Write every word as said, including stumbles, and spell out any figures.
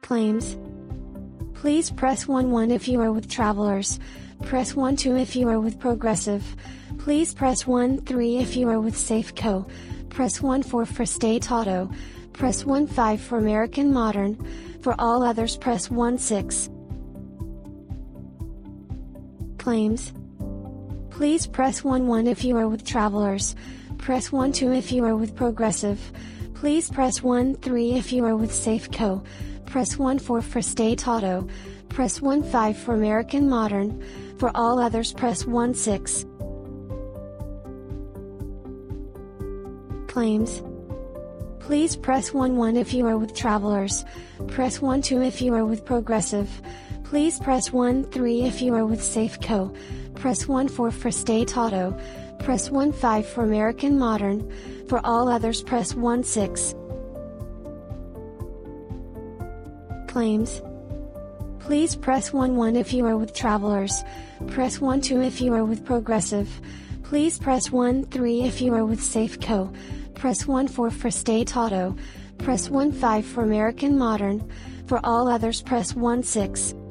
Claims. Please press one one if you are with Travelers. Press one two if you are with Progressive. Please press one three if you are with Safeco. Press one four for State Auto. Press one five for American Modern. For all others press one six. Claims. Please press one one if you are with Travelers. Press one two if you are with Progressive. Please press one three if you are with Safeco. Press one four for State Auto. Press one five for American Modern. For all others press one six. Claims. Please press one one if you are with Travelers. Press one two if you are with Progressive. Please press one three if you are with Safeco. Press one four for State Auto. Press one five for American Modern. For all others press one six. Claims. Please press one one if you are with Travelers. Press one two if you are with Progressive. Please press one three if you are with Safeco. Press one four for State Auto. Press one five for American Modern. For all others press one six.